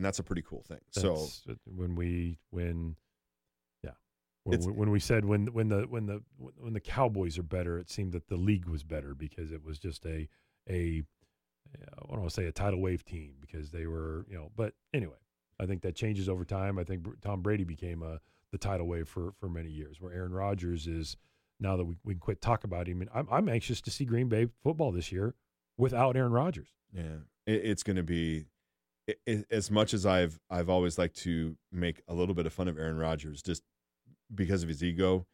and that's a pretty cool thing. When we said when the Cowboys are better, it seemed that the league was better because it was just I don't want to say a tidal wave team because they were, but anyway, I think that changes over time. I think Tom Brady became the tidal wave for many years, where Aaron Rodgers is now that we can quit talk about him. And I'm anxious to see Green Bay football this year without Aaron Rodgers. Yeah, it's going to be as much as I've always liked to make a little bit of fun of Aaron Rodgers just because of his ego.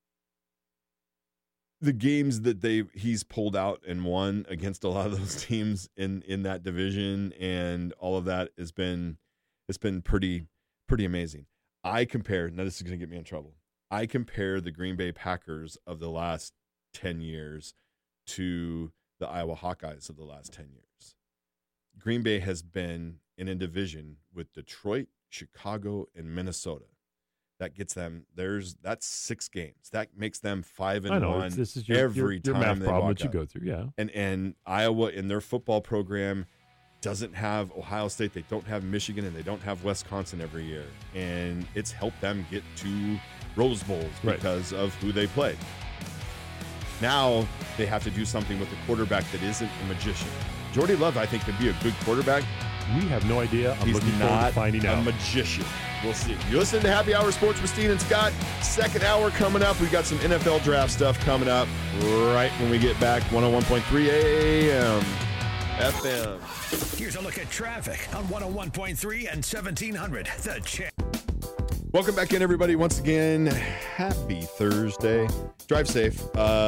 The games that he's pulled out and won against a lot of those teams in that division and all of that it's been pretty amazing. Now this is going to get me in trouble. I compare the Green Bay Packers of the last 10 years to the Iowa Hawkeyes of the last 10 years. Green Bay has been in a division with Detroit, Chicago, and Minnesota. That gets them. That's 6 games. That makes them 5-1. This is every your time math they problem walk that you out. go through. Yeah, and Iowa in their football program doesn't have Ohio State. They don't have Michigan, and they don't have Wisconsin every year. And it's helped them get to Rose Bowls because of who they play. Now they have to do something with a quarterback that isn't a magician. Jordy Love, I think, could be a good quarterback. We have no idea. I'm looking forward to finding out. He's not a magician. We'll see. You listen to Happy Hour Sports with Steen and Scott. Second hour coming up. We got some NFL draft stuff coming up right when we get back. 101.3 AM FM. Here's a look at traffic on 101.3 and 1700. The Champ. Welcome back in, everybody. Once again, happy Thursday. Drive safe.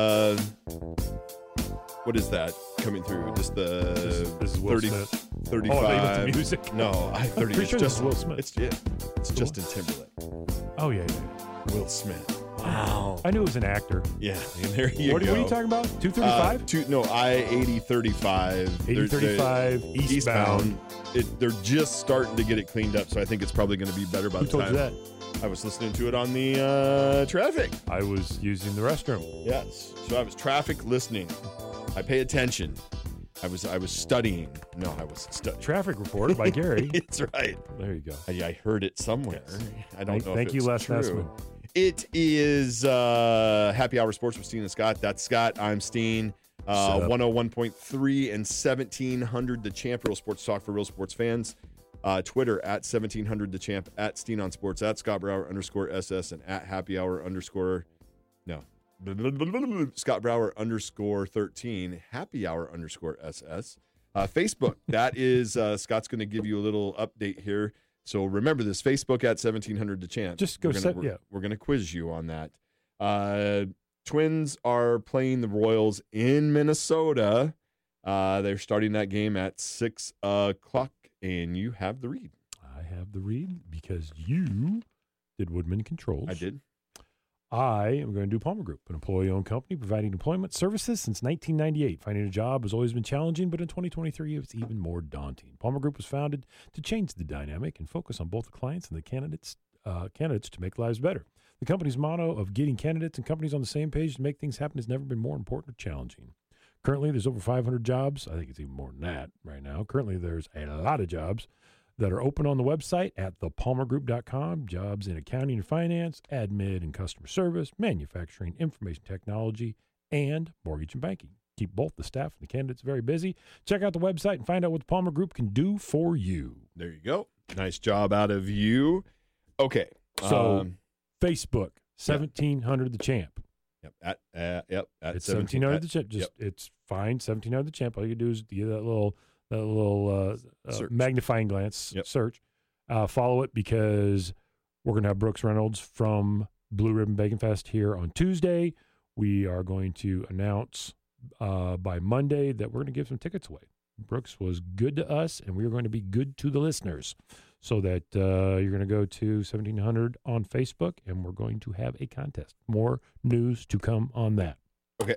What is that coming through? Just the this is Will 30, Smith. 35. Oh, they the music. No, I-30. Pretty sure this is Will Smith. It's Justin Timberlake. Oh, yeah. Will Smith. Wow. I knew it was an actor. Yeah, there you go. What are you talking about? 235? I-80-35. 80-35 eastbound. They're just starting to get it cleaned up, so I think it's probably going to be better by the time. Who told you that? I was listening to it on the traffic. I was using the restroom. Yes. So I was traffic listening. I pay attention. I was studying. No, I wasn't studying. Traffic reporter by Gary. It's right. There you go. I heard it somewhere. Yes. I don't know if Thank you, Les true. Nessman. It is Happy Hour Sports with Steen and Scott. That's Scott. I'm Steen. 101.3 and 1700 The Champ, Real Sports Talk for real sports fans. Twitter at 1700 The Champ, at Steen on Sports, at Scott Brower _SS, and at Happy Hour Scott Brower _13, Happy Hour _SS. Facebook, that is Scott's going to give you a little update here. So remember this, Facebook at 1700 The Champ. Just go We're going to quiz you on that. Twins are playing the Royals in Minnesota. They're starting that game at 6 o'clock, and you have the read. I have the read because you did Woodman Controls. I did. I am going to do Palmer Group, an employee-owned company providing employment services since 1998. Finding a job has always been challenging, but in 2023, it's even more daunting. Palmer Group was founded to change the dynamic and focus on both the clients and the candidates to make lives better. The company's motto of getting candidates and companies on the same page to make things happen has never been more important or challenging. Currently, there's over 500 jobs. I think it's even more than that right now. Currently, there's a lot of jobs that are open on the website at thepalmergroup.com. Jobs in accounting and finance, admin and customer service, manufacturing, information technology, and mortgage and banking. Keep both the staff and the candidates very busy. Check out the website and find out what the Palmer Group can do for you. There you go. Nice job out of you. Okay. So, Facebook, 1700 The Champ. Yep. At It's 1700 The Champ. It's fine. 1700 The Champ. All you do is do that little magnifying glance search. Follow it because we're going to have Brooks Reynolds from Blue Ribbon Bacon Fest here on Tuesday. We are going to announce by Monday that we're going to give some tickets away. Brooks was good to us, and we are going to be good to the listeners so that you're going to go to 1700 on Facebook, and we're going to have a contest. More news to come on that. Okay.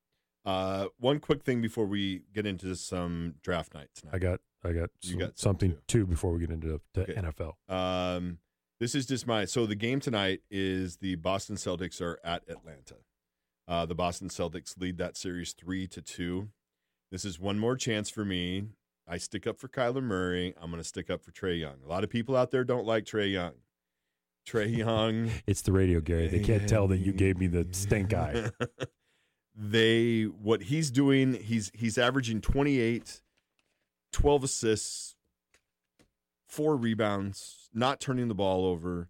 One quick thing before we get into some draft night tonight. I got something too before we get into NFL. This is just so the game tonight is the Boston Celtics are at Atlanta. The Boston Celtics lead that series 3-2. This is one more chance for me I stick up for Kyler Murray. I'm going to stick up for Trae Young. A lot of people out there don't like Trae Young. Trae Young. It's the radio, Gary. They can't tell that you gave me the stink eye. What he's doing, he's averaging 28, 12 assists, 4 rebounds, not turning the ball over.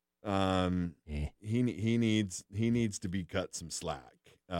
He needs to be cut some slack.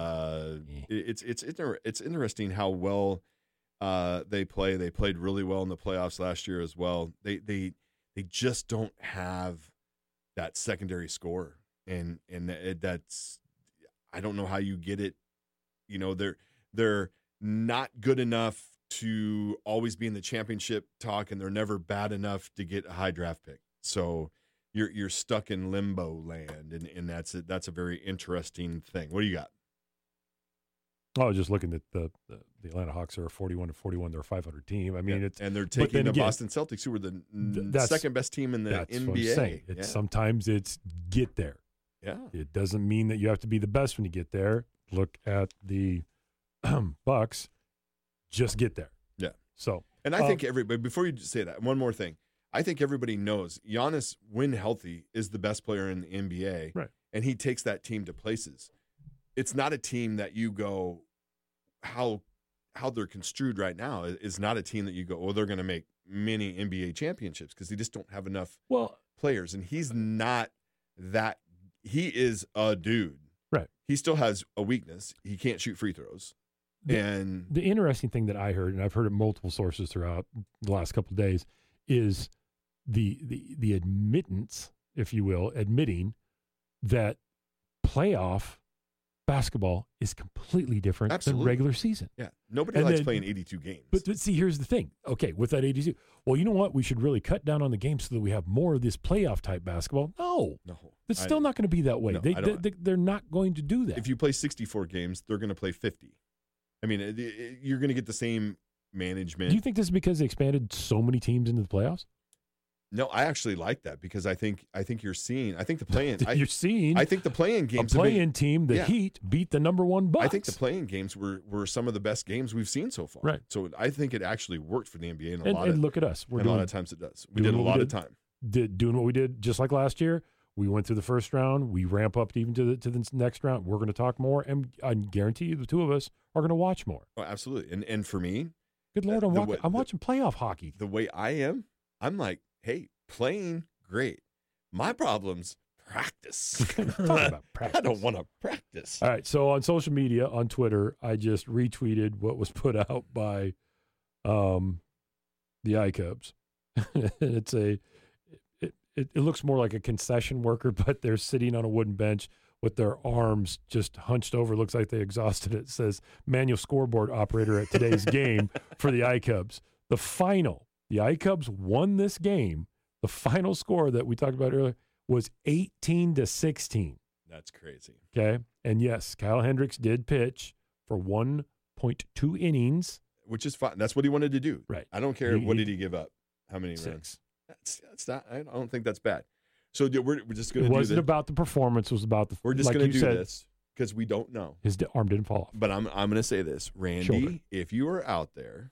It's interesting how well they play. They played really well in the playoffs last year as well. They just don't have that secondary scorer, and that's, I don't know how you get it. You know, they're not good enough to always be in the championship talk, and they're never bad enough to get a high draft pick. So you're stuck in limbo land, and that's a very interesting thing. What do you got? I was just looking at the Atlanta Hawks are a 41-41. They're a 500 team. I mean, and they're taking the Boston Celtics, who were the second best team in the that's NBA. What I'm saying. Sometimes it's get there. Yeah, it doesn't mean that you have to be the best when you get there. Look at the Bucks. Just get there. Yeah. So, and I think everybody. Before you say that, one more thing. I think everybody knows Giannis, when healthy, is the best player in the NBA, right? And he takes that team to places. It's not a team that you go, how they're construed right now is not a team that you go, oh, they're going to make many NBA championships, because they just don't have enough players. And he's not that. He is a dude. Right. He still has a weakness. He can't shoot free throws. And the interesting thing that I heard, and I've heard it multiple sources throughout the last couple of days, is the admittance, if you will, admitting that playoff basketball is completely different than regular season. Yeah. Nobody likes playing 82 games. But see, here's the thing. Okay, with that 82, well, you know what? We should really cut down on the games so that we have more of this playoff type basketball. No. It's still not going to be that way. No, they're not going to do that. If you play 64 games, they're going to play 50. I mean, you're going to get the same management. Do you think this is because they expanded so many teams into the playoffs? No, I actually like that, because I think you're seeing. I think the play-in. You're seeing. I think the play-in games. A play-in team, the Heat beat the number 1 Bucks. I think the play-in games were some of the best games we've seen so far. Right. So I think it actually worked for the NBA in a lot. And look at us. A lot of times it does. We did a lot of time. Doing what we did, just like last year. We went through the first round. We ramp up even to the next round. We're going to talk more, and I guarantee you, the two of us are going to watch more. Oh, absolutely. And for me, good Lord, I'm watching playoff hockey. The way I am, I'm like, hey, playing great. My problem's practice. About practice. I don't want to practice. All right. So on social media, on Twitter, I just retweeted what was put out by the iCubs. It's it looks more like a concession worker, but they're sitting on a wooden bench with their arms just hunched over. Looks like they exhausted it. It says manual scoreboard operator at today's game for the iCubs. The iCubs won this game. The final score that we talked about earlier was 18-16. That's crazy. Okay. And yes, Kyle Hendricks did pitch for 1.2 innings. Which is fine. That's what he wanted to do. Right. I don't care. What did he give up? How many 6 runs? That's not. I don't think that's bad. So we're just going to do this. It wasn't about the performance. It was about the. We're just going to do this because we don't know. His arm didn't fall off. But I'm going to say this, Randy. Shoulder. If you are out there,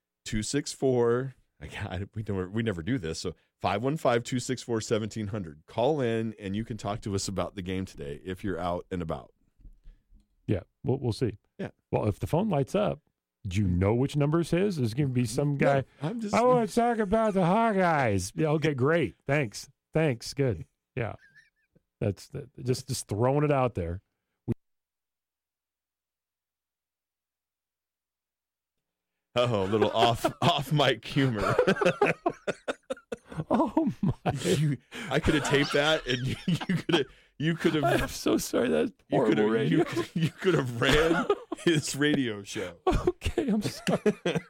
264. We never do this. So 515-264-1700. Call in and you can talk to us about the game today if you're out and about. Yeah, we'll see. Yeah. Well, if the phone lights up, do you know which number is his? There's going to be some guy. No, I want to talk about the Hawkeyes. Yeah, okay, great. Thanks. Good. Yeah. That's just throwing it out there. Oh, a little off mic humor. Oh my! I could have taped that, and you could have. I'm so sorry. That's horrible radio. You could have ran his radio show. Okay, I'm sorry.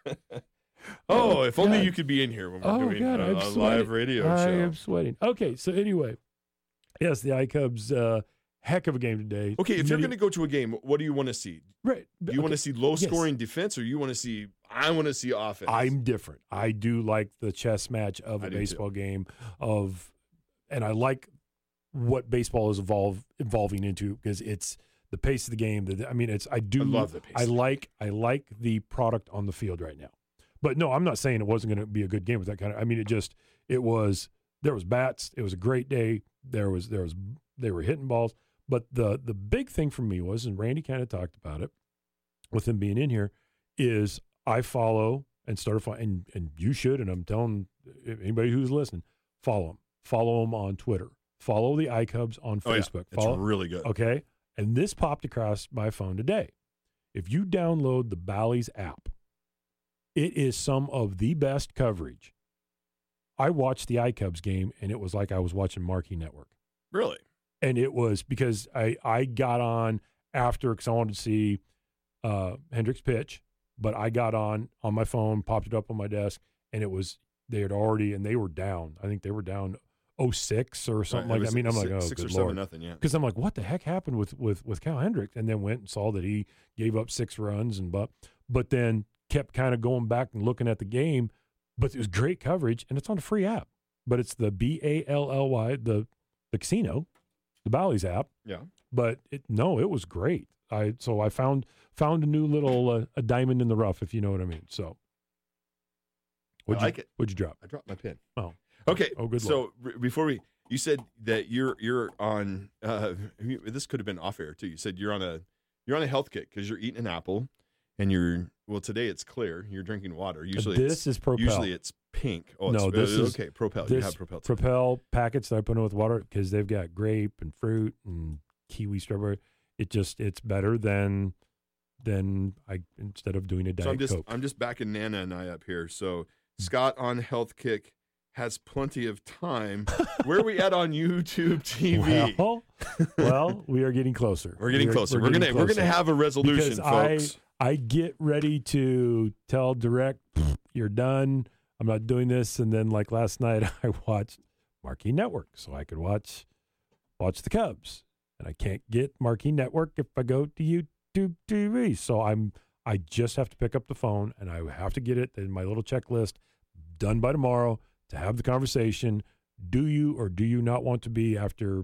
If only you could be in here when we're doing a live radio show. I am sweating. Okay, so anyway, yes, the iCubs, heck of a game today. Okay, if you're going to go to a game, what do you want to see? Right. Do you want to see low-scoring defense, or I want to see offense? I'm different. I do like the chess match of a baseball game and I like what baseball is evolving into, because it's the pace of the game. I love the pace. I like the product on the field right now. But no, I'm not saying it wasn't going to be a good game with that kind of. I mean, there was bats. It was a great day. They were hitting balls. But the big thing for me was, and Randy kind of talked about it with him being in here, is I follow and started following, and you should, and I'm telling anybody who's listening, follow them. Follow them on Twitter. Follow the iCubs on Facebook. It's really good. Okay. And this popped across my phone today. If you download the Bally's app, it is some of the best coverage. I watched the iCubs game, and it was like I was watching Marquee Network. Really? And it was because I got on after because I wanted to see Hendricks pitch, but I got on my phone, popped it up on my desk, and they were down. I think they were down 0-6 or something like that. I mean, I'm like, oh, 6 good or 7 Lord. nothing, yeah. Because I'm like, what the heck happened with Cal Hendricks? And then went and saw that he gave up 6 runs, but then kept kind of going back and looking at the game. But it was great coverage, and it's on a free app. But it's the BALLY, the casino, the Bally's app. Yeah. But it was great. So I found a new little a diamond in the rough, if you know what I mean. So what'd you drop? I dropped my pen. Oh. Okay. Oh, good. So before you said that you're on. This could have been off air too. You said you're on a health kick because you're eating an apple, and today it's clear. You're drinking water. Usually this is Propel. Usually it's pink. Oh, no, this is okay. Propel. You have Propel. Propel packets that I put in with water because they've got grape and fruit and kiwi, strawberry. It's better than instead of doing a Diet Coke. I'm just backing Nana and I up here. So Scott on Health Kick has plenty of time. Where are we at on YouTube TV? Well, we are getting closer. We're getting closer. We're gonna have a resolution, because folks. I get ready to tell Direct, you're done. I'm not doing this. And then like last night, I watched Marquee Network so I could watch the Cubs. And I can't get Marquee Network if I go to YouTube TV. So I just have to pick up the phone and I have to get it in my little checklist done by tomorrow to have the conversation. Do you or do you not want to be, after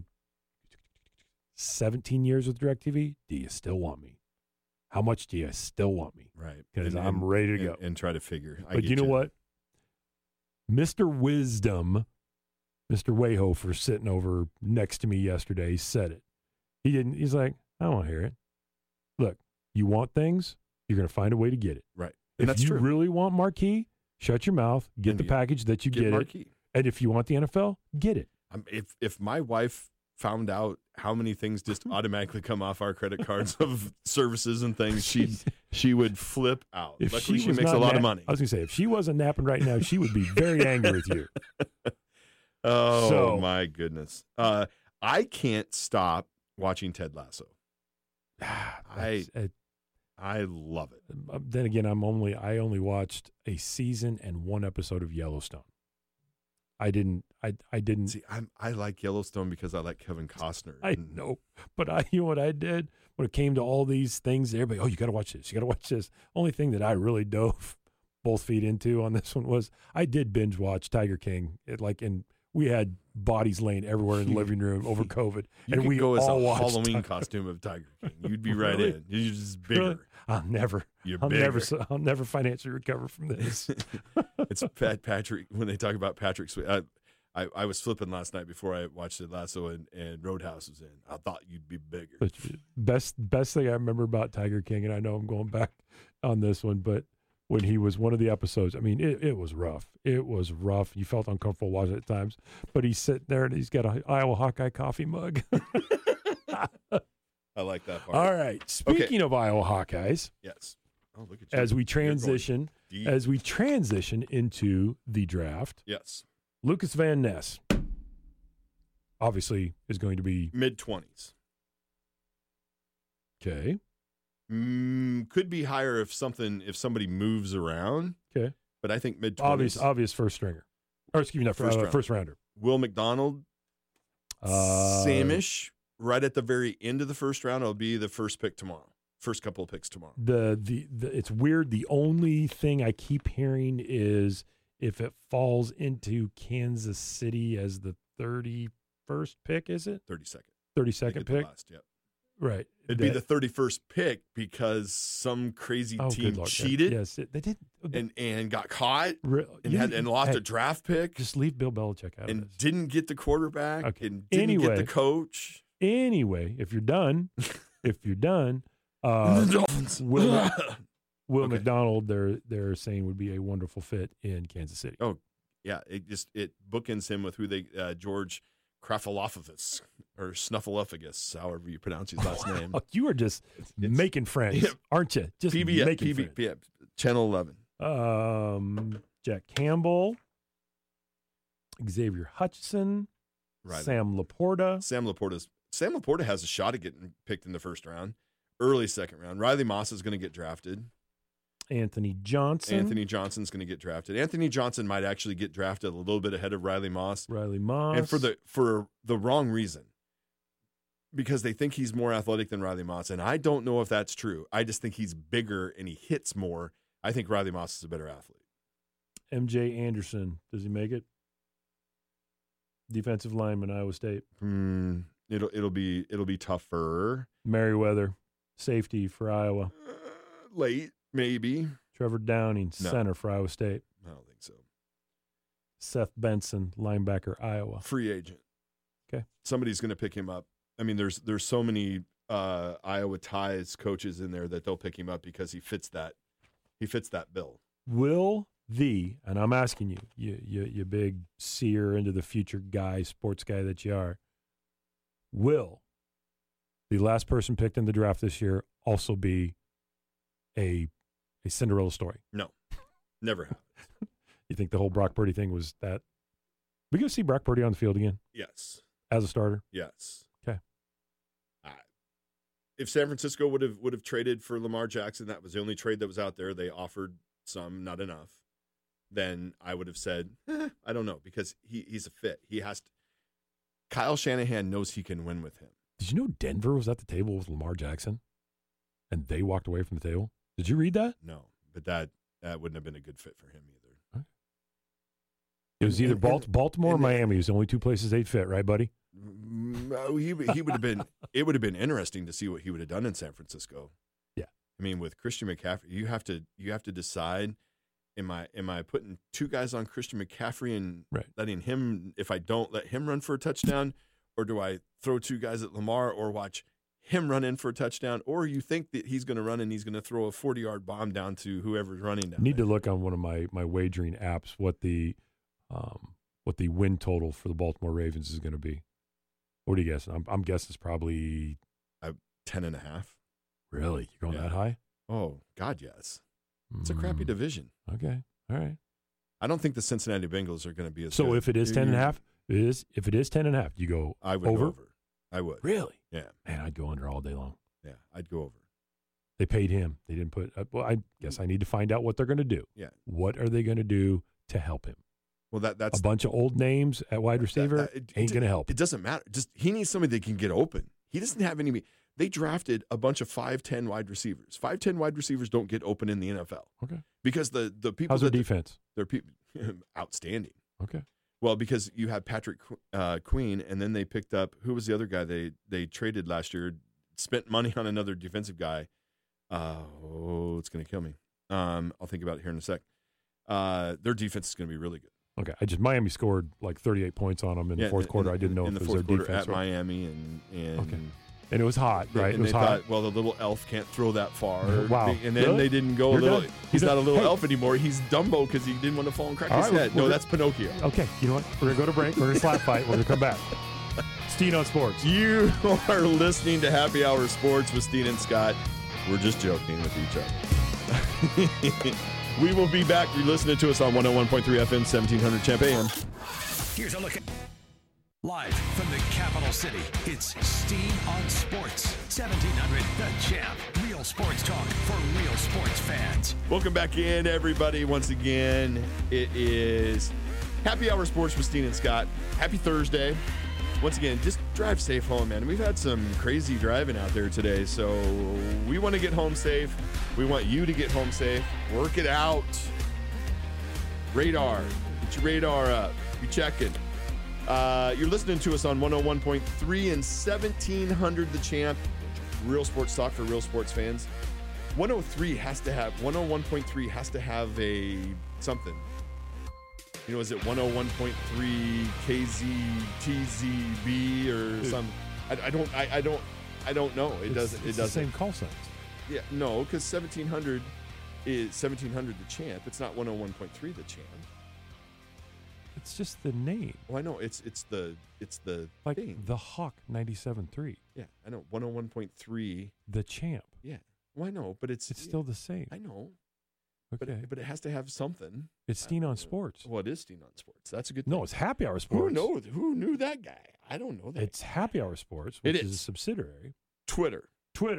17 years with DirecTV, do you still want me? How much do you still want me? Right. Because I'm ready to go. And try to figure. But you know what? Mr. Wisdom, Mr. Wayhofer, sitting over next to me yesterday, said it. He's like, I don't want to hear it. Look, you want things, you're going to find a way to get it. Right. And if you really want Marquee, shut your mouth, get the package that you get Marquee. It. And if you want the NFL, get it. If my wife found out how many things just automatically come off our credit cards of services and things, she would flip out. Luckily, she makes a lot of money. I was going to say, if she wasn't napping right now, she would be very angry with you. My goodness. I can't stop watching Ted Lasso. I love it. Then again, I only watched a season and 1 episode of Yellowstone. I didn't see. I like Yellowstone because I like Kevin Costner. I know, but you know what I did when it came to all these things? Everybody, you got to watch this. You got to watch this. Only thing that I really dove both feet into on this one was I did binge watch Tiger King. We had bodies laying everywhere in the living room over COVID, and we all as a watched Halloween costume of Tiger King. You'd be right in. You're just bigger. Really? I'll never financially recover from this. It's Patrick when they talk about Patrick Swayze. I was flipping last night before I watched Ted Lasso and Roadhouse was in. I thought you'd be bigger. But best thing I remember about Tiger King, and I know I'm going back on this one, but when he was one of the episodes, I mean, it was rough. It was rough. You felt uncomfortable watching it at times. But he's sitting there and he's got an Iowa Hawkeye coffee mug. I like that part. All right. Speaking of Iowa Hawkeyes. Yes. Oh, look at you. As we transition into the draft. Yes. Lucas Van Ness obviously is going to be mid-20s. Okay. Could be higher if somebody moves around. Okay. But I think mid-20s. Obvious first stringer. Or excuse me, not first rounder. Will McDonald, Samish, right at the very end of the first round. It'll be the first pick tomorrow. First couple of picks tomorrow. It's weird. The only thing I keep hearing is if it falls into Kansas City as the 31st pick, is it? 32nd. 32nd pick? Last, yep. Right. It'd be the 31st pick because some crazy good team Lord. cheated Yes, they did. and got caught You- and lost hey, a draft pick Just leave Bill Belichick out of and this. didn't get the quarterback Okay. and didn't get Anyway. the coach. Anyway, if you're done, The Dolphins. Will Okay. McDonald, they're saying would be a wonderful fit in Kansas City. Oh, yeah, it bookends him with who they George Krafalophus or Snuffleupagus, however you pronounce his last name. Oh, you are just making friends, yeah. aren't you? Just making friends. yeah, Channel 11. Jack Campbell, Xavier Hutchinson, Right. Sam Laporta. Sam Laporta has a shot at getting picked in the first round, early second round. Riley Moss is going to get drafted. Anthony Johnson. Anthony Johnson's going to get drafted. Anthony Johnson might actually get drafted a little bit ahead of Riley Moss, Riley Moss. and for the wrong reason, because they think he's more athletic than Riley Moss, and I don't know if that's true. I just think he's bigger and he hits more. I think Riley Moss is a better athlete. MJ Anderson. Does he make it? Defensive lineman, Iowa State. It'll be tougher. Merriweather, safety for Iowa. Late, maybe. Trevor Downing, No. center for Iowa State. I don't think so. Seth Benson, linebacker, Iowa. Free agent. Okay. Somebody's going to pick him up. I mean, there's so many Iowa ties coaches in there that they'll pick him up because he fits that bill. Will and I'm asking you big seer into the future guy, sports guy that you are, will the last person picked in the draft this year also be a Cinderella story? No, never have. You think the whole Brock Purdy thing was that? We going to see Brock Purdy on the field again Yes. as a starter? Yes. Okay. If San Francisco would have traded for Lamar Jackson, that was the only trade that was out there. They offered some, not enough. Then I would have said, I don't know, because he's a fit. He has to. Kyle Shanahan knows he can win with him. Did you know Denver was at the table with Lamar Jackson, and they walked away from the table? Did you read that? No, but that wouldn't have been a good fit for him either. It was either Baltimore or and- Miami. It was the only two places they'd fit, right, buddy? He would have been. It would have been interesting to see what he would have done in San Francisco. Yeah, I mean, with Christian McCaffrey, you have to decide. Am I putting two guys on Christian McCaffrey and letting him? If I don't let him run for a touchdown, or do I throw two guys at Lamar or watch him run in for a touchdown? Or you think that he's going to run and he's going to throw a 40-yard bomb down to whoever's running down? Need there. to look on one of my wagering apps what the win total for the Baltimore Ravens is going to be. What are you guessing? I'm guessing it's probably 10.5. Really? You're going that high? Oh God, yes. It's a crappy division. Okay, all right. I don't think the Cincinnati Bengals are going to be as So good. if it is 10.5, if it is 10.5, you go I would over? go over. I would. Really? Yeah. Man, I'd go under all day long. Yeah, I'd go over. They paid him. They didn't put. Well, I guess I need to find out what they're going to do. Yeah. What are they going to do to help him? Well, that's A bunch of old names at wide receiver ain't going to help. It doesn't matter. Just he needs somebody that can get open. He doesn't have any. They drafted a bunch of 5'10" wide receivers. 5'10" wide receivers don't get open in the NFL. Okay. Because the people. How's their defense? They're people outstanding. Okay. Well, because you have Patrick Queen, and then they picked up who was the other guy they traded last year. Spent money on another defensive guy. It's going to kill me. I'll think about it here in a sec. Their defense is going to be really good. Okay. Miami scored like 38 points on them in the fourth quarter. I didn't know in if the it was their fourth quarter defense. at Miami and Okay. And it was hot, right? And it was they hot. thought, well, the little elf can't throw that far. Wow. And then Really? they didn't go You're a little. done. He's You're not a done. little Hey. elf anymore. He's Dumbo because he didn't want to fall and crack All his right, head. we're No, good. that's Pinocchio. Okay. You know what? We're going to go to break. We're going to slap fight. We're going to come back. Steen on Sports. You are listening to Happy Hour Sports with Steen and Scott. We're just joking with each other. We will be back. You're listening to us on 101.3 FM, 1700 Champ AM. Here's a look at live from the capital city. It's Steen on Sports, 1700 The Champ. Real sports talk for real sports fans. Welcome back in, everybody. Once again, it is Happy Hour Sports with Steen and Scott. Happy Thursday. Once again, just drive safe home, man. We've had some crazy driving out there today, so we want to get home safe. We want you to get home safe. Work it out. Radar. Get your radar up. Be checking. You're listening to us on 101.3 and 1700 The Champ. Real Sports Talk for real sports fans. 101.3 has to have a something. You know, is it 101.3 KZTZB or something? I don't know. It doesn't. The same call signs. Yeah, no, because 1700 is 1700 the champ. It's not 101.3 the champ. It's just the name. Oh, I know. It's the Like thing. the Hawk 97.3. Yeah, I know. 101.3. The champ. Yeah. Well, I know, but it's Still the same. I know. Okay. But it has to have something. It's Steen on Sports. Well, it is Steen on Sports. That's a good thing. No, it's Happy Hour Sports. Who knew that guy? I don't know that. It's Happy Hour Sports, which is a subsidiary. Twitter.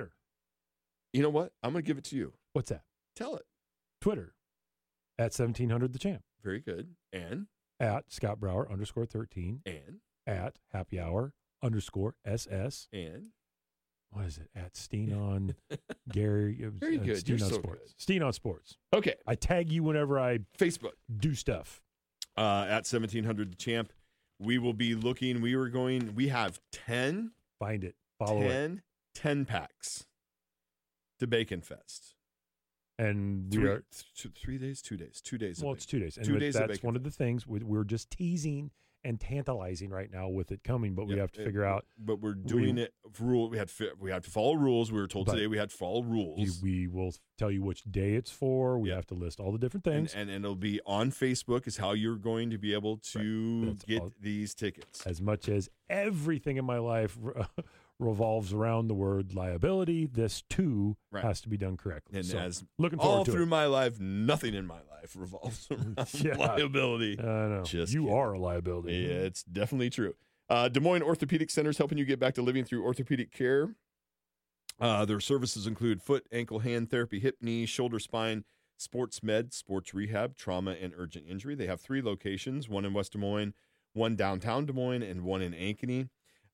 You know what? I'm going to give it to you. What's that? Tell it. Twitter at 1700 the champ. Very good. And? At Scott Brower _13. And? At Happy Hour _SS. And? What is it? At Steen on Gary. Very good. Steen You're on so Sports. good. Steen on Sports. Okay. I tag you whenever I Facebook. do stuff. At 1700 the champ. We will be looking. We have 10. Find it. Follow it. 10 packs to Bacon Fest. And we 3 days, 2 days. 2 days. Well, it's 2 days. And 2 days of that's Bacon one of the things we're just teasing and tantalizing right now with it coming, but we have to figure out. But we're doing it rule. We have to follow rules. We were told today we had to follow rules. We will tell you which day it's for. We have to list all the different things. And it'll be on Facebook is how you're going to be able to get these tickets. As much as everything in my life revolves around the word liability, this too has to be done correctly. And so, as looking forward all to through it. my life, nothing in my life revolves around liability. I know. Just you kidding. are a liability. Yeah, it's definitely true. Des Moines Orthopedic Center is helping you get back to living through orthopedic care. Their services include foot, ankle, hand therapy, hip, knee, shoulder, spine, sports med, sports rehab, trauma, and urgent injury. They have 3 locations, one in West Des Moines, one downtown Des Moines, and one in Ankeny.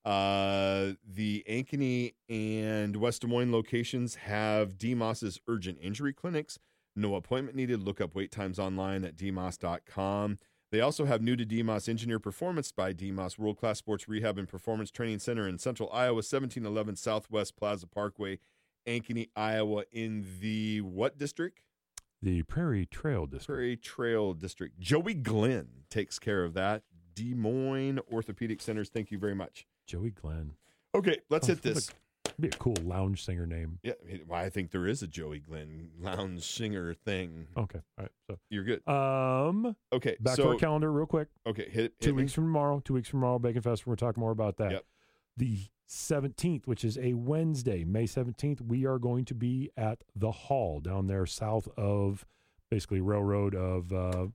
The Ankeny and West Des Moines locations have DMOS's urgent injury clinics. No appointment needed. Look up wait times online at dmos.com. They also have new to DMOS Engineer Performance by DMOS World-Class Sports Rehab and Performance Training Center in Central Iowa, 1711 Southwest Plaza Parkway, Ankeny, Iowa, in the what district? The Prairie Trail District. Prairie Trail District. Joey Glenn takes care of that. Des Moines Orthopedic Centers, thank you very much. Joey Glenn. Okay, let's hit this. Be a cool lounge singer name. Yeah, well, I think there is a Joey Glenn lounge singer thing. Okay, all right. So you're good. Okay, back to our calendar real quick. Okay, hit 2 weeks from tomorrow. 2 weeks from tomorrow, Bacon Fest. We're going to talk more about that. Yep. The 17th, which is a Wednesday, May 17th, we are going to be at the Hall down there south of basically railroad of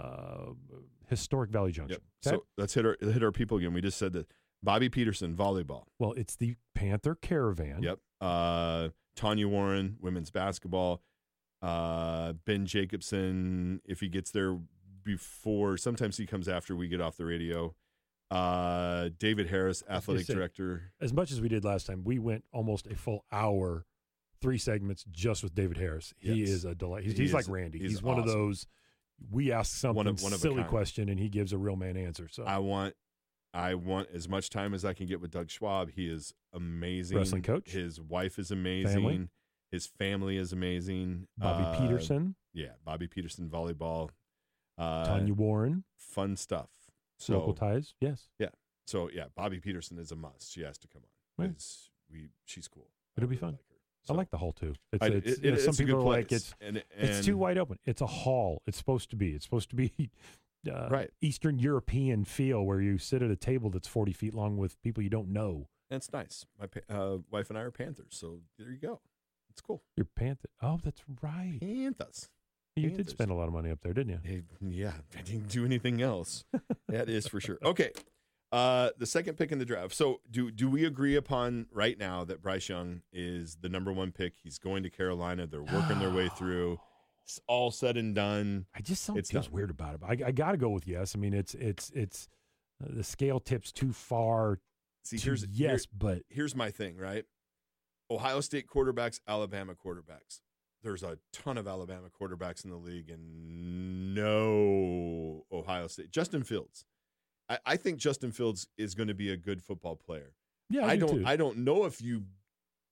historic Valley Junction. Yep. Okay? So let's hit our people again. We just said that. Bobby Peterson, volleyball. Well, it's the Panther Caravan. Yep. Tanya Warren, women's basketball. Ben Jacobson, if he gets there before, sometimes he comes after we get off the radio. David Harris, athletic director. As much as we did last time, we went almost a full hour, 3 segments just with David Harris. He is a delight. He's like Randy. He's one awesome. of those, we ask something one of silly question and he gives a real man answer. So I want as much time as I can get with Doug Schwab. He is amazing. Wrestling coach. His wife is amazing. Family. His family is amazing. Bobby Peterson. Yeah, Bobby Peterson, volleyball. Tanya Warren. Fun stuff. So, local ties, yes. Yeah. So, yeah, Bobby Peterson is a must. She has to come on. Right. She's cool. It'll be fun. Like her. So, I like the hall, too. It's some a people good are like, place. it's too wide open. It's a hall. It's supposed to be. It's supposed to be right. Eastern European feel where you sit at a table that's 40 feet long with people you don't know. That's nice. My wife and I are Panthers, so there you go. It's cool. You're Panther. Oh, that's right. Panthers. You did spend a lot of money up there, didn't you? Yeah, I didn't do anything else. That is for sure. Okay, the second pick in the draft. So do we agree upon right now that Bryce Young is the number 1 pick? He's going to Carolina. They're working their way through. It's all said and done. I just feels weird about it. But I got to go with yes. I mean, it's the scale tips too far. See, but here's my thing, right? Ohio State quarterbacks, Alabama quarterbacks. There's a ton of Alabama quarterbacks in the league and no Ohio State. Justin Fields. I think Justin Fields is going to be a good football player. Yeah, I don't know if you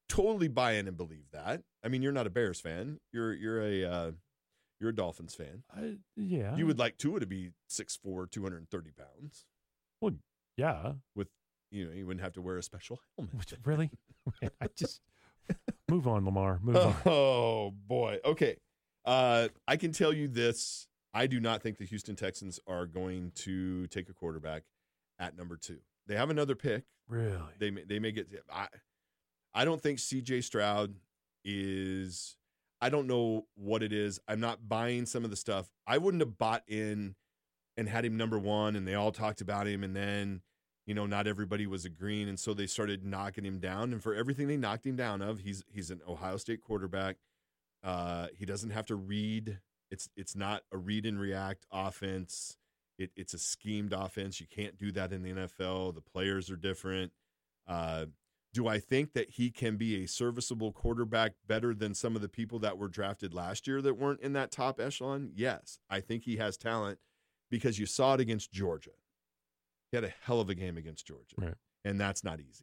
totally buy in and believe that. I mean, you're not a Bears fan. You're a Dolphins fan. Yeah. You would like Tua to be 6'4", 230 pounds. Well, yeah. With you wouldn't have to wear a special helmet. Really? I just move on, Lamar. Move on. Oh boy. Okay. I can tell you this. I do not think the Houston Texans are going to take a quarterback at number 2. They have another pick. Really? They may get. I don't think C.J. Stroud is. I don't know what it is. I'm not buying some of the stuff. I wouldn't have bought in and had him number 1, and they all talked about him, and then not everybody was agreeing, and so they started knocking him down. And for everything they knocked him down of, he's an Ohio State quarterback. He doesn't have to read. It's not a read and react offense. It's a schemed offense. You can't do that in the NFL. The players are different. Do I think that he can be a serviceable quarterback better than some of the people that were drafted last year that weren't in that top echelon? Yes. I think he has talent because you saw it against Georgia. He had a hell of a game against Georgia. Right. And that's not easy.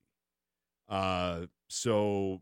So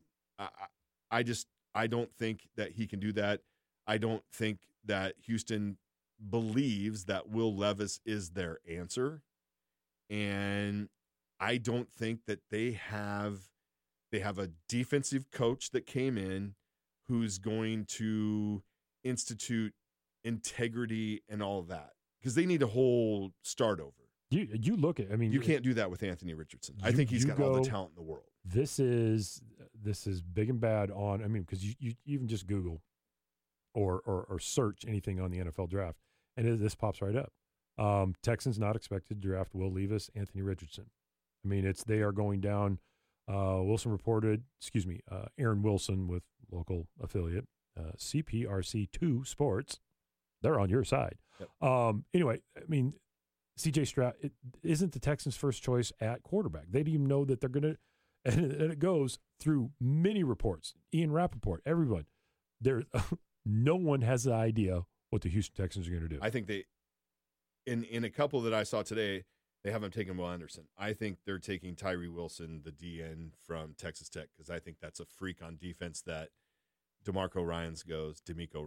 I don't think that he can do that. I don't think that Houston believes that Will Levis is their answer. And I don't think that they have a defensive coach that came in who's going to institute integrity and all of that, because they need a whole start over. You look at, I mean, you can't do that with Anthony Richardson. I think he's got all the talent in the world. This is big and bad on, I mean, because you even just Google or search anything on the NFL draft, and this pops right up. Texans not expected to draft Will Levis, Anthony Richardson. I mean, they are going down. Wilson reported, Aaron Wilson with local affiliate, CPRC2 Sports. They're on your side. Yep. Anyway, I mean, C.J. Stroud isn't the Texans' first choice at quarterback. They didn't even know that they're going to, and it goes through many reports. Ian Rappaport, everyone. No one has the idea what the Houston Texans are going to do. I think they, in a couple that I saw today, they haven't taken Will Anderson. I think they're taking Tyree Wilson, the DN from Texas Tech, because I think that's a freak on defense that DeMeco Ryans goes,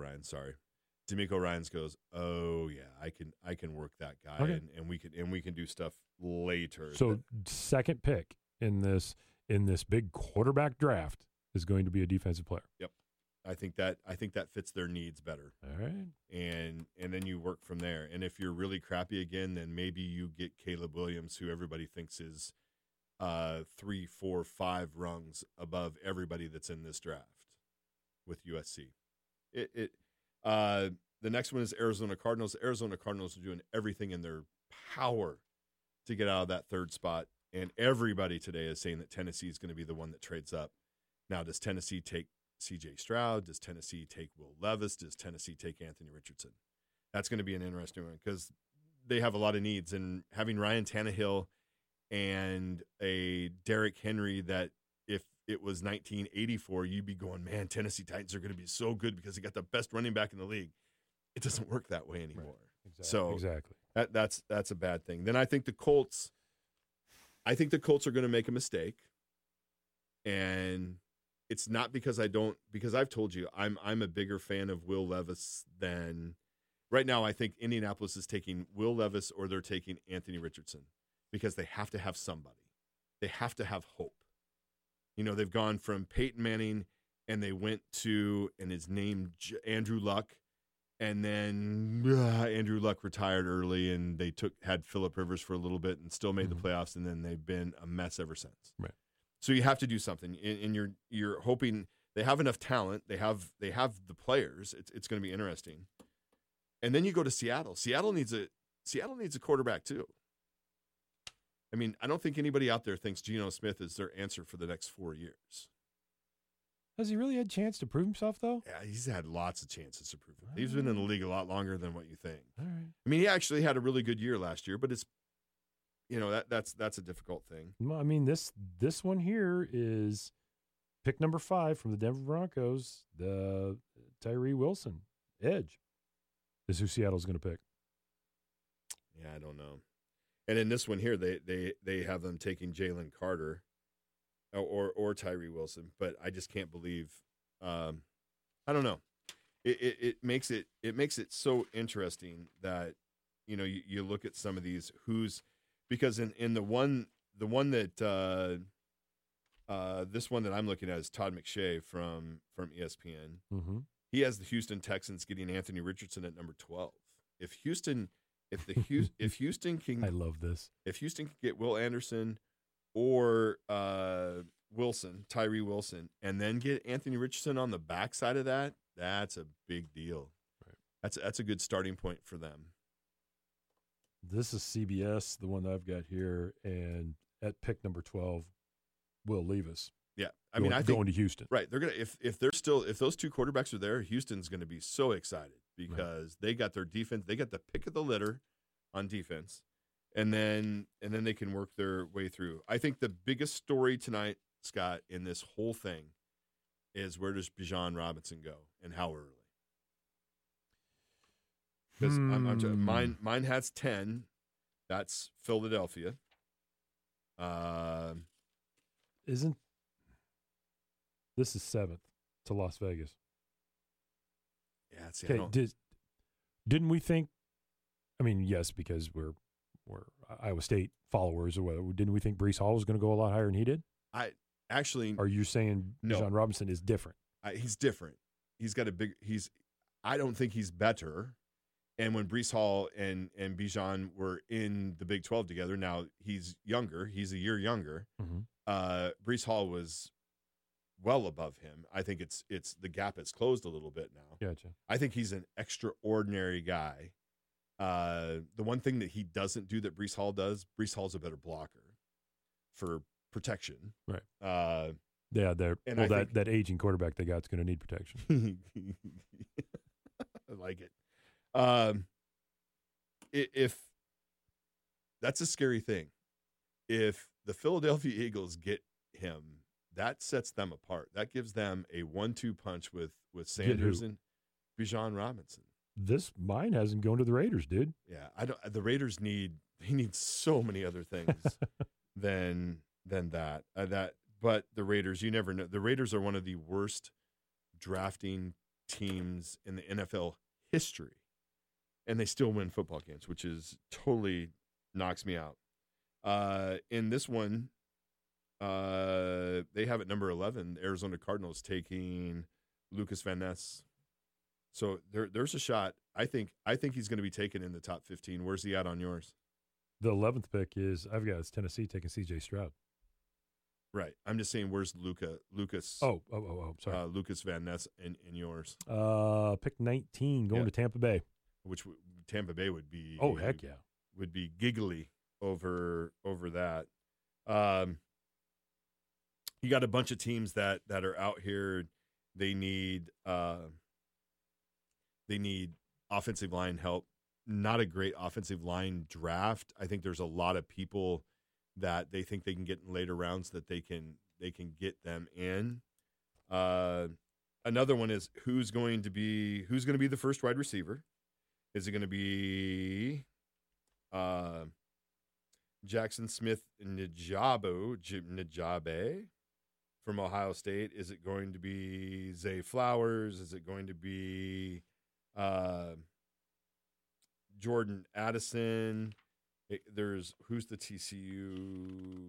oh yeah, I can work that guy, okay. and we can do stuff later. So second pick in this big quarterback draft is going to be a defensive player. Yep. I think that fits their needs better. All right. And then you work from there. And if you're really crappy again, then maybe you get Caleb Williams, who everybody thinks is 3, 4, 5 rungs above everybody that's in this draft with USC. The next one is Arizona Cardinals. The Arizona Cardinals are doing everything in their power to get out of that third spot. And everybody today is saying that Tennessee is going to be the one that trades up. Now, does Tennessee take C.J. Stroud? Does Tennessee take Will Levis? Does Tennessee take Anthony Richardson? That's going to be an interesting one because they have a lot of needs. And having Ryan Tannehill and a Derrick Henry that if it was 1984, you'd be going, man, Tennessee Titans are going to be so good because they got the best running back in the league. It doesn't work that way anymore. Right. Exactly. That's a bad thing. Then I think the Colts are going to make a mistake. And it's not because because I've told you I'm a bigger fan of Will Levis than right now. I think Indianapolis is taking Will Levis or they're taking Anthony Richardson because they have to have somebody. They have to have hope. They've gone from Peyton Manning and they went to, and his name Andrew Luck, and then Andrew Luck retired early, and they had Phillip Rivers for a little bit and still made the playoffs, and then they've been a mess ever since. Right. So you have to do something, and you're hoping they have enough talent. They have the players. It's going to be interesting. And then you go to Seattle. Seattle needs a quarterback too. I mean, I don't think anybody out there thinks Geno Smith is their answer for the next 4 years. Has he really had a chance to prove himself, though? Yeah, he's had lots of chances to prove it. He's been in the league a lot longer than what you think. All right. I mean, he actually had a really good year last year, but it's, that's a difficult thing. Well, I mean, this one here is pick number 5 from the Denver Broncos, the Tyree Wilson, edge, is who Seattle's going to pick. Yeah, I don't know. And in this one here, they have them taking Jalen Carter, or Tyree Wilson, but I just can't believe. I don't know. It makes it so interesting that you look at some of these because in the one that this one that I'm looking at is Todd McShay from ESPN. Mm-hmm. He has the Houston Texans getting Anthony Richardson at number 12. If Houston can, I love this. If Houston can get Will Anderson or Tyree Wilson, and then get Anthony Richardson on the backside of that, that's a big deal. Right. That's a good starting point for them. This is CBS, the one that I've got here, and at pick number 12, Will Levis. Yeah, I think going to Houston. Right, they're gonna if those two quarterbacks are there, Houston's going to be so excited because they got their defense, they got the pick of the litter on defense, and then they can work their way through. I think the biggest story tonight, Scott, in this whole thing is where does Bijan Robinson go and how early? Because mine has 10. That's Philadelphia. Isn't this is 7th to Las Vegas? Yeah. See, okay. Didn't we think? I mean, yes, because we're Iowa State followers or whatever. Didn't we think Breece Hall was going to go a lot higher than he did? Are you saying no. Bijan Robinson is different? He's different. He's got I don't think he's better. And when Breece Hall and Bijan were in the Big 12 together, now he's younger. He's a year younger. Mm-hmm. Breece Hall was well above him. I think it's the gap has closed a little bit now. Gotcha. I think he's an extraordinary guy. The one thing that he doesn't do that Breece Hall does, Breece Hall's a better blocker for protection. Right. That aging quarterback they got is going to need protection. I like it. If that's a scary thing, if the Philadelphia Eagles get him, that sets them apart. That gives them a 1-2 punch with Sanders and Bijan Robinson. Mine hasn't gone to the Raiders, dude. Yeah, the Raiders need so many other things than that. But the Raiders, you never know. The Raiders are one of the worst drafting teams in the NFL history, and they still win football games, which is totally knocks me out. In this one, they have at number 11, Arizona Cardinals taking Lucas Van Ness. So there's a shot. I think he's going to be taken in the top 15. Where's he at on yours? The 11th pick is it's Tennessee taking C.J. Stroud. Right. I'm just saying, where's Lucas? Oh, sorry. Lucas Van Ness in yours. Pick 19 going to Tampa Bay. Which Tampa Bay would be. Oh, heck yeah. Would be giggly over that. You got a bunch of teams that are out here. They need offensive line help. Not a great offensive line draft. I think there's a lot of people that they think they can get in later rounds that they can get them in. Another one is who's going to be the first wide receiver? Is it going to be Jackson Smith Njobe from Ohio State? Is it going to be Zay Flowers? Is it going to be Jordan Addison? Who's the TCU?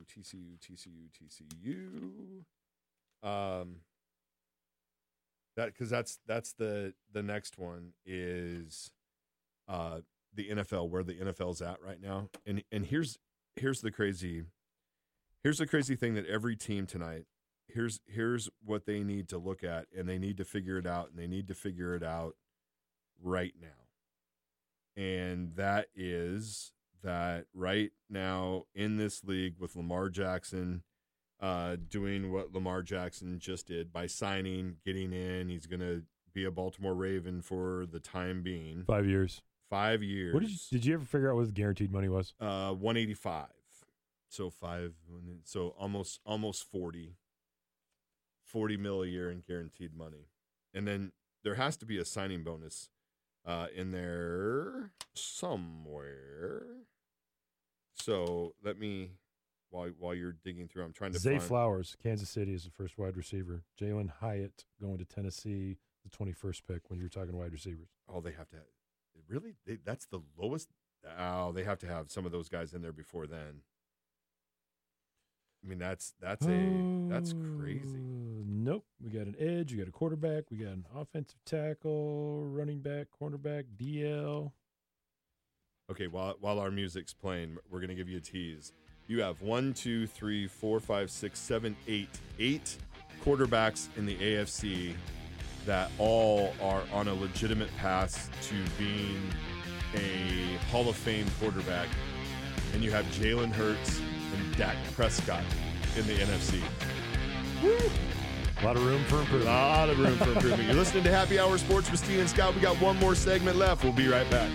That's the next one is the NFL, where the NFL's at right now. And here's the crazy thing that every team tonight, here's what they need to look at, and they need to figure it out, and they need to figure it out right now. And that is that right now in this league with Lamar Jackson doing what Lamar Jackson just did by signing, getting in, he's going to be a Baltimore Raven for the time being. 5 years. 5 years. Did you ever figure out what the guaranteed money was? 185. So almost 40 mil a year in guaranteed money. And then there has to be a signing bonus in there somewhere. So while you're digging through. I'm trying to Zay find. Flowers, Kansas City, is the first wide receiver. Jalen Hyatt going to Tennessee, the 21st pick when you were talking wide receivers. Oh, they have to. Really? That's the lowest. Oh, they have to have some of those guys in there before then. I mean, that's crazy. Nope. We got an edge. We got a quarterback. We got an offensive tackle, running back, cornerback, DL. Okay, while our music's playing, we're gonna give you a tease. You have 1, 2, 3, 4, 5, 6, 7, 8 quarterbacks in the AFC that all are on a legitimate path to being a Hall of Fame quarterback, and you have Jalen Hurts and Dak Prescott in the NFC. Woo! A lot of room for improvement. You're listening to Happy Hour Sports with Steve and Scott. We got one more segment left. We'll be right back.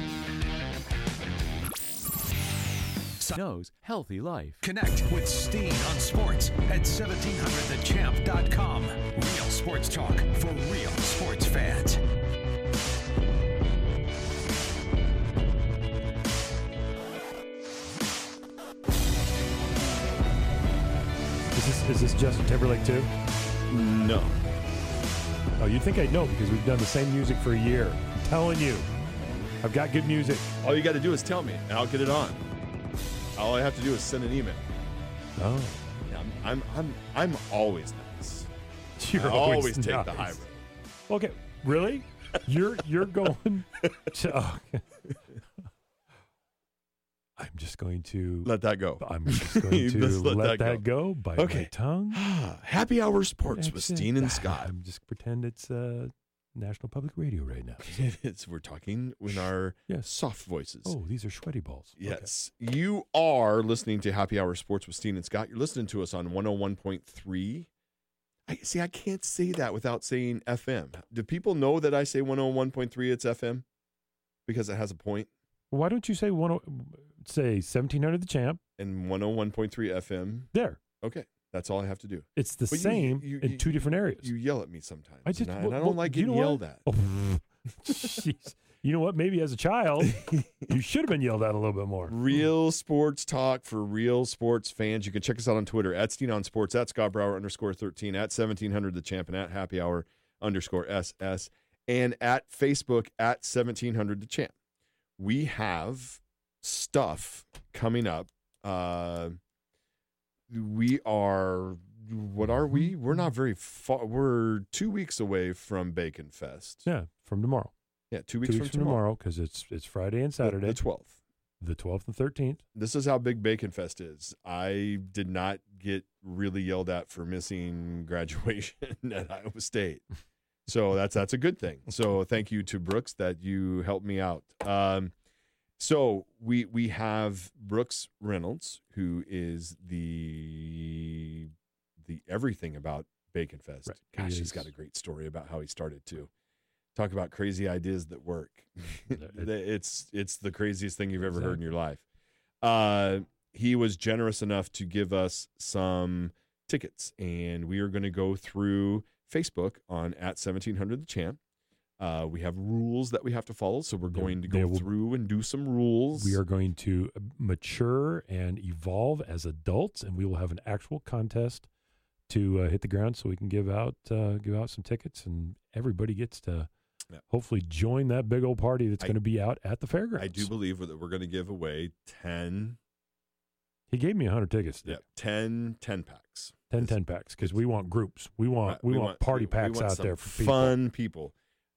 Knows healthy life. Connect with Steen on sports at 1700thechamp.com. Real sports talk for real sports fans. Is this Justin Timberlake too? No. Oh, you'd think I'd know because we've done the same music for a year. I'm telling you. I've got good music. All you got to do is tell me, and I'll get it on. All I have to do is send an email. Oh. Yeah, I'm always nice. You're I always take nice. the high road. Okay, really? You're going to I'm just going to Let that go. I'm just going to Just let that go. Bite my tongue. Happy Hour Sports with That's it. Steen and Scott. I'm just pretend it's National Public Radio right now. We're talking in our Yes. soft voices. Oh, these are sweaty balls. Okay. Yes. You are listening to Happy Hour Sports with Steen and Scott. You're listening to us on 101.3. I can't say that without saying FM. Do people know that I say 101.3 it's FM? Because it has a point. Well, why don't you say 1700 the champ? And 101.3 FM. There. Okay. That's all I have to do. It's the But same in two different areas. You yell at me sometimes. I just and I don't like getting yelled at. Oh, jeez. You know what? Maybe as a child, you should have been yelled at a little bit more. Real sports talk for real sports fans. You can check us out on Twitter at Steen on Sports, at Scott Brower _13, at 1700 the champ, and at Happy Hour _SS, and at Facebook at 1700 the champ. We have stuff coming up. We are, what are we? We're not very far. We're 2 weeks away from Bacon Fest. Yeah, from tomorrow. Yeah, 2 2 weeks, weeks from tomorrow because it's Friday and Saturday. The 12th. The 12th and 13th. This is how big Bacon Fest is. I did not get really yelled at for missing graduation at Iowa State. So that's a good thing. So thank you to Brooks that you helped me out. So we have Brooks Reynolds, who is the everything about Bacon Fest. Right. Gosh, he's got a great story about how he started too. Talk about crazy ideas that work. It's the craziest thing you've ever heard in your life. He was generous enough to give us some tickets, and we are going to go through Facebook on at 1700 the champ. We have rules that we have to follow, so we're going to go through and do some rules. We are going to mature and evolve as adults, and we will have an actual contest to hit the ground so we can give out some tickets, and everybody gets to hopefully join that big old party that's going to be out at the fairgrounds. I do believe that we're going to give away 10. He gave me 100 tickets. Yeah, 10 packs. 10 packs because we want groups. We want party packs out there for people. Fun people.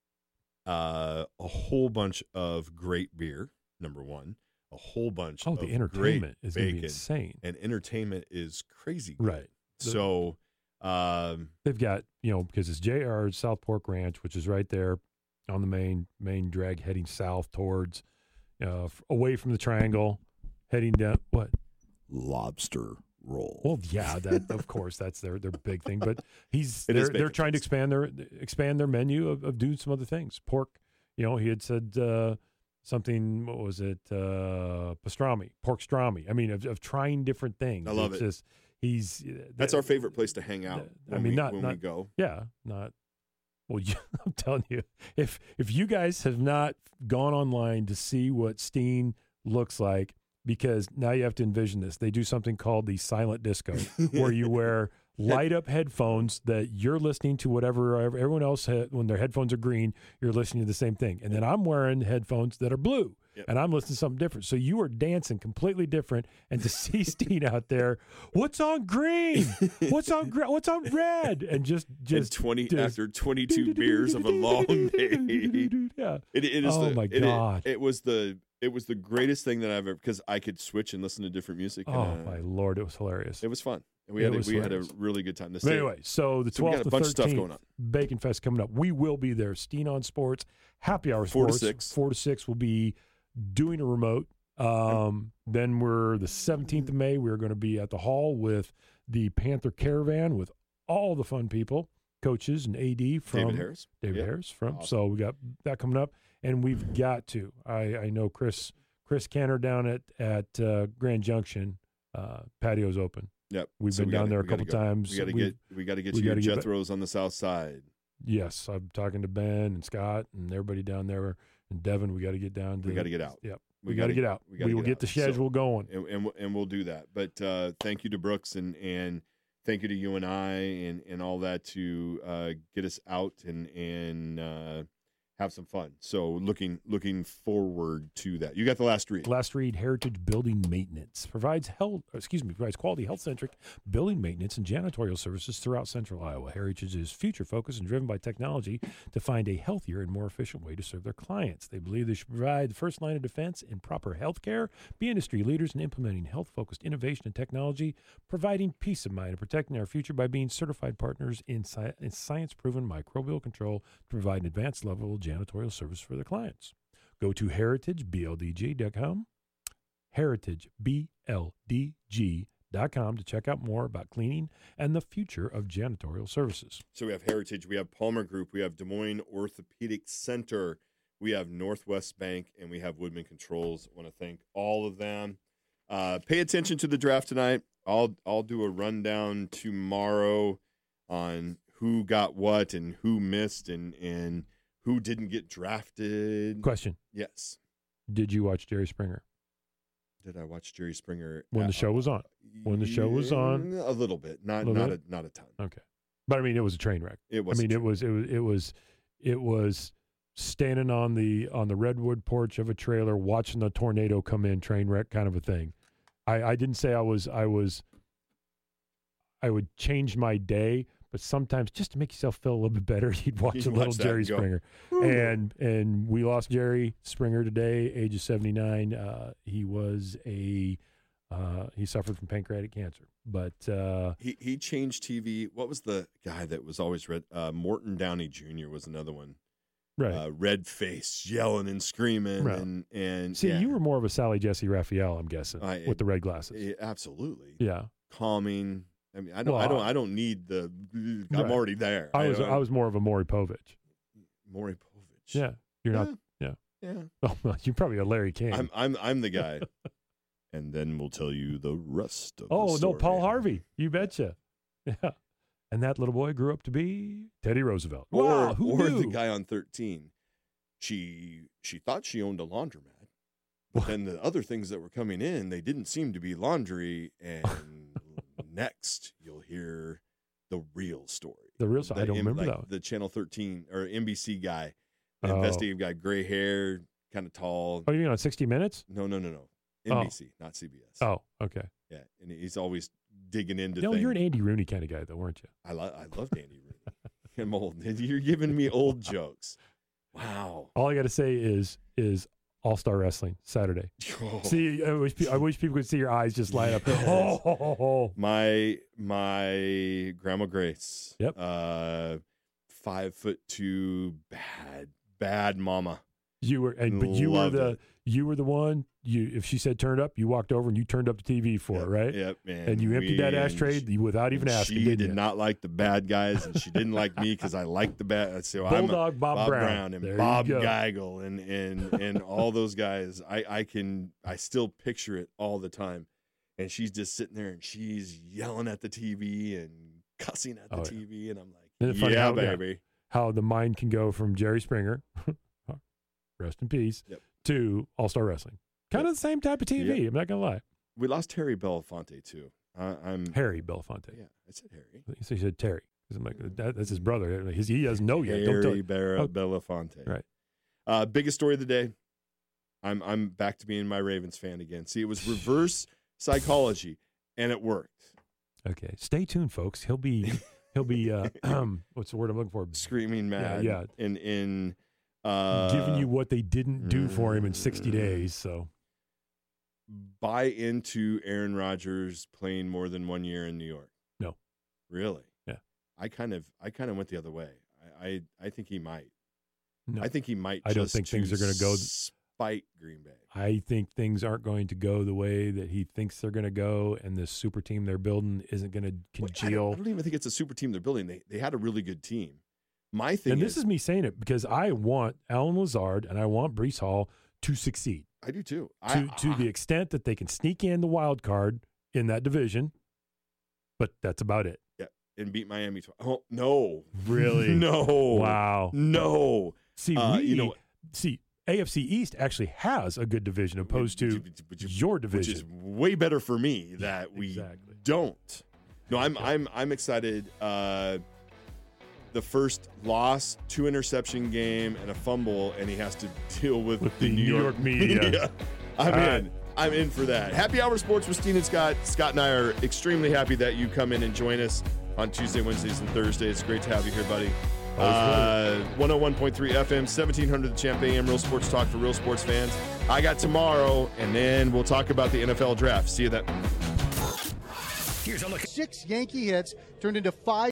A whole bunch of great beer, number one. A whole bunch of the entertainment is going to be bacon, insane. and entertainment is crazy good. Right. So they've got, because it's JR South Pork Ranch, which is right there on the main drag heading south towards away from the triangle, heading down what? Lobster roll. Well, yeah, that of course that's their big thing. But they're trying to expand their menu of doing some other things. Pork, he had said something. What was it? Pastrami, pork strami. I mean, of trying different things. I love it. That's our favorite place to hang out. When we go. Yeah, not. Well, I'm telling you, if you guys have not gone online to see what Steen looks like because now you have to envision this. They do something called the silent disco, where you wear light up headphones that you're listening to whatever everyone else when their headphones are green, you're listening to the same thing. And then I'm wearing headphones that are blue. Yep. And I'm listening to something different. So you are dancing completely different. And to see Steen out there, what's on green? What's on red? And just after 22 beers of a long day. Yeah. It is. Oh my God! It was the greatest thing that I've ever, because I could switch and listen to different music. Oh my Lord, it was hilarious. It was fun. And we had a really good time. Anyway, so the 12th we got a bunch of stuff to going on. 13th, Bacon Fest coming up. We will be there. Steen on Sports, Happy Hour Sports. 4 to 6 will be doing a remote. Then we're the 17th of May. We're going to be at the hall with the Panther Caravan with all the fun people, coaches and AD from David Harris from. Awesome. So we got that coming up, and we've got to. I know Chris Canner down at Grand Junction. Patio's open. Yep, we've been down there a couple times. We got to get to your Jethro's on the south side. Yes, I'm talking to Ben and Scott and everybody down there, and Devin. We got to get down. We got to get out. Yep, we got to get out. We will get the schedule going, and we'll do that. But thank you to Brooks and thank you to you and I and all that to get us out and have some fun. So looking forward to that. You got the last read. Last read, Heritage Building Maintenance provides quality health-centric building maintenance and janitorial services throughout Central Iowa. Heritage is future-focused and driven by technology to find a healthier and more efficient way to serve their clients. They believe they should provide the first line of defense in proper health care, be industry leaders in implementing health-focused innovation and technology, providing peace of mind and protecting our future by being certified partners in science-proven microbial control to provide an advanced level janitorial service for their clients. Go to heritagebldg.com, heritagebldg.com to check out more about cleaning and the future of janitorial services. So we have Heritage, we have Palmer Group, we have Des Moines Orthopedic Center, we have Northwest Bank, and we have Woodman Controls. I want to thank all of them. Pay attention to the draft tonight. I'll do a rundown tomorrow on who got what and who missed and who didn't get drafted. Question. Yes. Did you watch Jerry Springer? Did I watch Jerry Springer when the show was on? When the show was on, a little bit, not a ton. Okay, but I mean, it was a train wreck. It was. I mean, it was standing on the redwood porch of a trailer, watching the tornado come in, train wreck kind of a thing. I didn't say I would change my day. But sometimes, just to make yourself feel a little bit better, you'd watch a little Jerry Springer. And we lost Jerry Springer today, age of 79. He was he suffered from pancreatic cancer. But he changed TV. What was the guy that was always red? Morton Downey Jr. was another one. Right. Red face, yelling and screaming. Right. And see, you were more of a Sally Jesse Raphael, I'm guessing, with the red glasses. Absolutely. Yeah. Calming. I mean, I don't need the. I'm already there. I was more of a Maury Povich. Maury Povich. Yeah, you're not. Yeah. Oh, well, you're probably a Larry King. I'm the guy. And then we'll tell you the rest of. Oh the story. No, Paul Harvey. You betcha. Yeah. And that little boy grew up to be Teddy Roosevelt. Wow, who knew? The guy on 13. She thought she owned a laundromat, but then the other things that were coming in, they didn't seem to be laundry and. Next, you'll hear the real story. The real story. I don't remember that. The Channel 13 or NBC guy, investigative guy, gray hair, kind of tall. Oh, you mean on 60 Minutes? No. NBC, not CBS. Oh, okay. Yeah, and he's always digging into things. You're an Andy Rooney kind of guy, though, weren't you? I loved Andy Rooney. I'm old. You're giving me old jokes. Wow. All I got to say is All-Star Wrestling Saturday. Oh. See, I wish people could see your eyes just light up. Oh. My grandma Grace. Yep. 5'2", bad mama. You were the one. If she said turn it up, you walked over and you turned up the TV for her, right? Yep, man. And you emptied that ashtray without even asking. She did not like the bad guys, and she didn't like me because I liked the bad. So Bulldog Bob Brown and Bob Geigel and all those guys. I still picture it all the time. And she's just sitting there and she's yelling at the TV and cussing at the TV, and I'm like, yeah, baby. How the mind can go from Jerry Springer, rest in peace, to All-Star Wrestling. Kind of the same type of TV. Yeah. I'm not gonna lie. We lost Harry Belafonte too. I'm Harry Belafonte. Yeah, I said Harry. So you said Terry. 'Cause I'm like, that's his brother. He doesn't know yet. Don't Harry tell. Belafonte. Right. Biggest story of the day. I'm back to being my Ravens fan again. See, it was reverse psychology, and it worked. Okay, stay tuned, folks. He'll be what's the word I'm looking for? Screaming mad. Yeah. In giving you what they didn't do for him in 60 days. So buy into Aaron Rodgers playing more than 1 year in New York. No. Really? Yeah. I kind of went the other way. I think he might. no, I think he might. I don't think things are going to go. Spite Green Bay. I think things aren't going to go the way that he thinks they're going to go, and this super team they're building isn't going to congeal. I don't even think it's a super team they're building. They had a really good team. My thing and this is me saying it because I want Alan Lazard and I want Breece Hall to succeed. I do too. To the extent that they can sneak in the wild card in that division, but that's about it. Yeah, and beat Miami. Oh no, Really? No. Wow. No. See, AFC East actually has a good division opposed to your division, which is way better for me that we exactly. don't. No, I'm excited. The first loss, 2 interception game, and a fumble, and he has to deal with the New York media. I'm in for that. Happy Hour Sports with Steen and Scott. Scott and I are extremely happy that you come in and join us on Tuesday, Wednesdays, and Thursdays. It's great to have you here, buddy. 101.3 FM, 1700 The Champ AM, Real Sports Talk for real sports fans. I got tomorrow, and then we'll talk about the NFL draft. See you then. Here's a look. 6 Yankee hits turned into 5